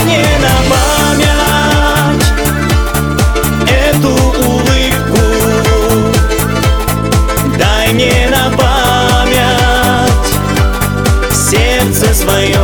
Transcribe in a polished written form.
мне на память эту улыбку, дай мне на память сердце свое.